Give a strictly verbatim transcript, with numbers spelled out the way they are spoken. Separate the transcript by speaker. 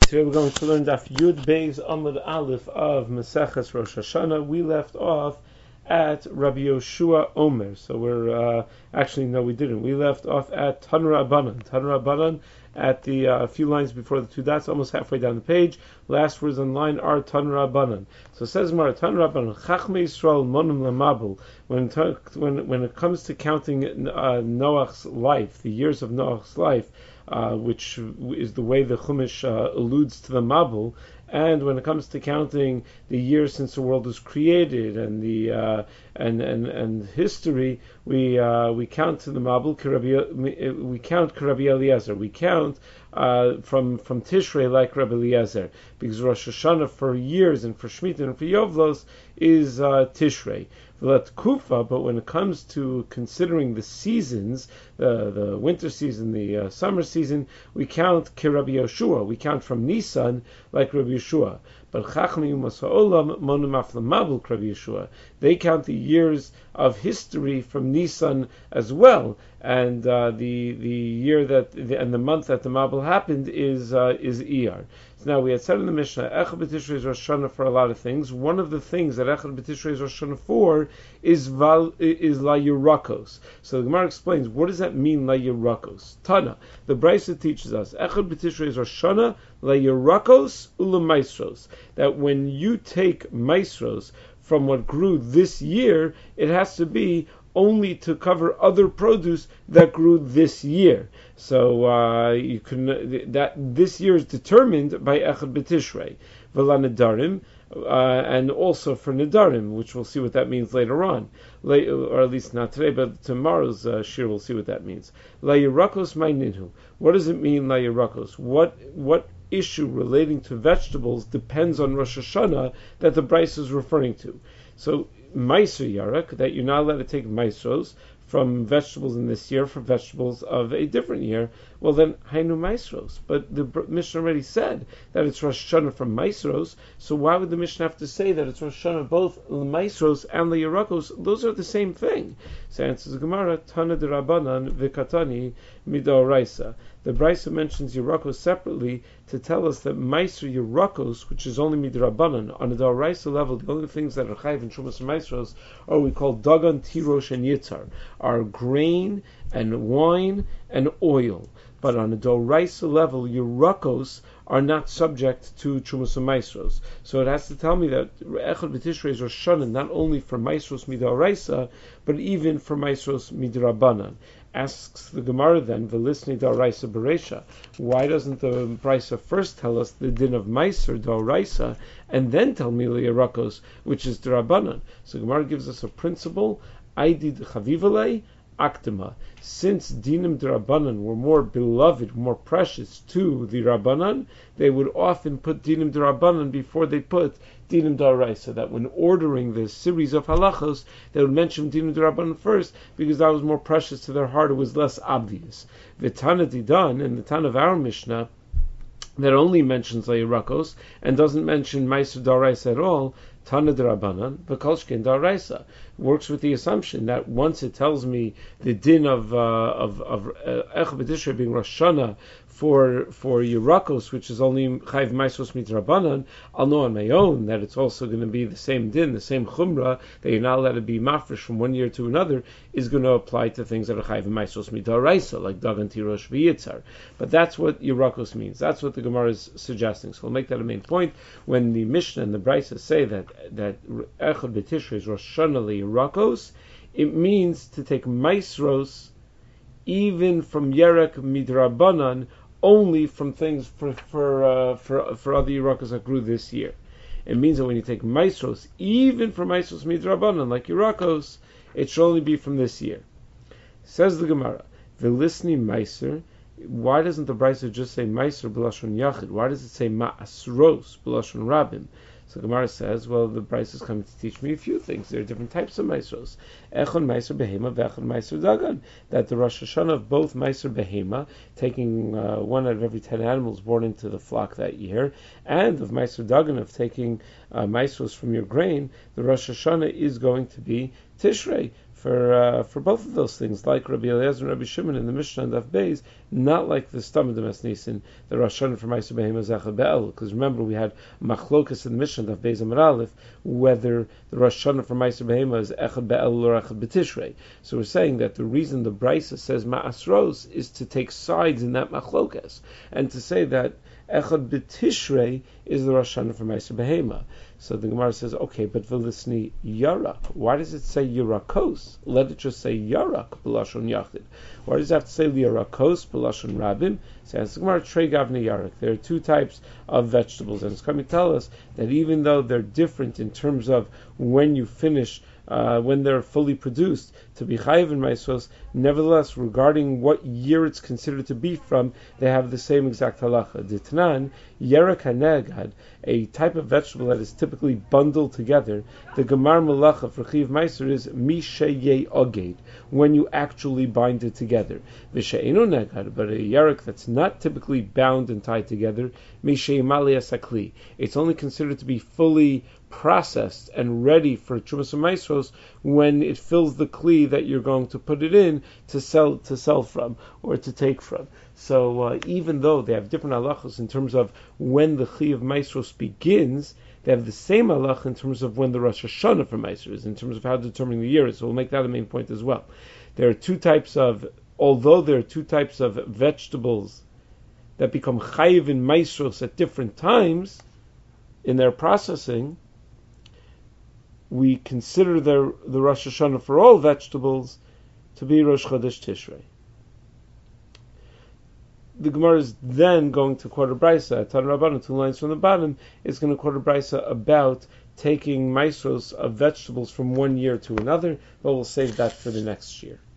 Speaker 1: Today we're going to learn Daf Yud Beis Amud Aleph of Maseches Rosh Hashanah. We left off at Rabbi Yoshua Omer. So we're, uh, actually, no we didn't. We left off at Tan Rabbanan. Tan Rabbanan at the uh, few lines before the two dots, almost halfway down the page. Last words on line are Tan Rabbanan. So it says Mar Tan Rabbanan, Chachmei Yisrael Monim Lamabel. When when when it comes to counting uh, Noach's life, the years of Noach's life, Uh, which is the way the Chumash uh, alludes to the Mabul, and when it comes to counting the years since the world was created and the uh, and and and history, we uh, we count to the Mabul. We count Rabbi Eliezer. We count uh, from from Tishrei like Rabbi Eliezer, because Rosh Hashanah for years and for Shemitah and for Yovlos is uh, Tishrei. Let Kufa, but when it comes to considering the seasons, the the winter season, the uh, summer season, we count Rabbi Yoshua. We count from Nisan like Rabbi Yoshua. But Chachmei Umas Ha'olam Monim Af Lamabul Rabbi Yoshua. They count the years of history from Nisan as well, and uh, the the year that the, and the month that the Mabul happened is uh, is Iyar. So now we had said in the Mishnah, Echad B'Tishrei is Rosh Hashanah for a lot of things. One of the things that Echad B'Tishrei is Rosh Hashanah for is val, is La Yerakos. So the Gemara explains, what does that mean, La Yerakos? Tana, the Brisa teaches us, Echad B'Tishrei is Rosh Hashanah, La Yerakos Ula Maestros. That when you take Maestros from what grew this year, it has to be only to cover other produce that grew this year. So uh, you can that this year is determined by Echad B'Tishrei, V'la Nedarim, uh, and also for Nedarim, which we'll see what that means later on, or at least not today, but tomorrow's uh, shir we'll see what that means. La Yerakos Ma'ninhu. What does it mean, La Yerakos? What what issue relating to vegetables depends on Rosh Hashanah that the Bryce is referring to? So Meiser Yarak, that you're not allowed to take Meisros from vegetables in this year for vegetables of a different year, well then, Hainu Meisros. But the Mishnah already said that it's Rosh Hashanah from Meisros, so why would the Mishnah have to say that it's Rosh Hashanah both Meisros and Le'Yerakos? Those are the same thing. So answers the Gemara, Tana de Rabbanan v'Katani Midoraisa. The Brisa mentions Yerakos separately to tell us that Meiser Yerakos, which is only Midrabanan, on a Doraisa level, the only things that are Chayv and Shumas and Meisros are what we call Dagan, Tirosh, and Yitzar, are grain and wine and oil. But on a Doraisa level, Yerakos are not subject to Chumas and Meisros. So it has to tell me that Echad B'Tishrei is Rosh Hashanah not only for Meisros Midoraisa, but even for Meisros Midrabanan. Asks the Gemara then, V'lisni Doraisa Bereisha, why doesn't the Brisa first tell us the din of Meiser Doraisa, and then tell me Le'Yerakos, which is D'Rabbanan? So Gemara gives us a principle, Aidid Chavivalei, Aktima. Since dinim d'Rabbanan were more beloved, more precious to the Rabbanan, they would often put dinim d'Rabbanan before they put dinim d'Oraisa. That when ordering this series of halachos, they would mention dinim d'Rabbanan first because that was more precious to their heart. It was less obvious. The Tana Didan, and the Tana of our Mishnah, that only mentions Le'Yerakos and doesn't mention Meiser d'Oraisa at all, Tana d'Rabbanan, v'Kolshkin d'Oraisa, works with the assumption that once it tells me the din of uh, of of Echad B'Tishrei being Rosh Hashanah for for Yerakos, which is only Chayv Meisos Midrabanan, I'll know on my own that it's also going to be the same din, the same chumrah, that you're not allowed to be mafresh from one year to another, is going to apply to things that are Chayv Meisos Midoraisa, like Dagan, Tirosh, v'Yitzar. But that's what Yerakos means. That's what the Gemara is suggesting. So we'll make that a main point. When the Mishnah and the Brisa say that that Echad B'Tishrei is Rosh Hashanah Le'Yerakos, it means to take Meisros even from Yerek Midrabanan, only from things for for uh, for for other Yerakos that grew this year. It means that when you take Meisros, even from Meisros Midrabanan, like Yerakos, it should only be from this year. Says the Gemara, V'lisni Meiser. Why doesn't the Brisa just say Meiser b'lashon Yachid? Why does it say Ma'asros b'lashon Rabim? So Gemara says, well, the Brisa is coming to teach me a few things. There are different types of Meisros. Echon Meiser Behema, V'echon Meiser Dagan. That the Rosh Hashanah of both Meiser Behema, taking uh, one out of every ten animals born into the flock that year, and of Meiser Dagan, of taking uh, Meisros from your grain, the Rosh Hashanah is going to be Tishrei. for uh, for both of those things, like Rabbi Eliezer and Rabbi Shimon in the Mishnah and Daf Beis, not like the Stam Demes Nisin, the Rosh Hashanah for Ma'aser Behema Zechad Be'el. Because remember, we had Machlokas in the Mishnah Daf Beis Amar Aleph, whether the Rosh Hashanah for Ma'aser Behema is Echad Be'el or Echad B'Tishrei. So we're saying that the reason the Brisa says Ma'asros is to take sides in that Machlokas, and to say that Echad B'Tishrei is the Rosh Hashanah for Ma'aser Behema. So the Gemara says, okay, but Velisni Yarak. Why does it say Yarakos? Let it just say Yarak B'Lashon Yachid. Why does it have to say Yarakos B'Lashon Rabim? Says the Gemara, Trei Gavne Yarak. There are two types of vegetables, and it's coming to tell us that even though they're different in terms of when you finish, uh, when they're fully produced, to be chayiv in Maasros, nevertheless, regarding what year it's considered to be from, they have the same exact halacha. Ditnan, Yerak HaNegad, a type of vegetable that is typically bundled together, the Gemar Malacha for Chayiv Meiser is Mishayeh Oged, when you actually bind it together. V'she'enu Negad, but a Yerak that's not typically bound and tied together, Mishayeh Malei Asakli. It's only considered to be fully processed and ready for Trumas Maasros when it fills the kli that you're going to put it in to sell to sell from or to take from. So uh, even though they have different halachas in terms of when the Chi of Maasros begins, they have the same halach in terms of when the Rosh Hashanah for Maasros is, in terms of how determining the year is. So we'll make that a main point as well. There are two types of, although there are two types of vegetables that become chayiv in Maasros at different times in their processing, we consider the, the Rosh Hashanah for all vegetables to be Rosh Chodesh Tishrei. The Gemara is then going to quote a brisa, Tan Rabbanan, two lines from the bottom, is going to quote a brisa about taking maasros of vegetables from one year to another, but we'll save that for the next year.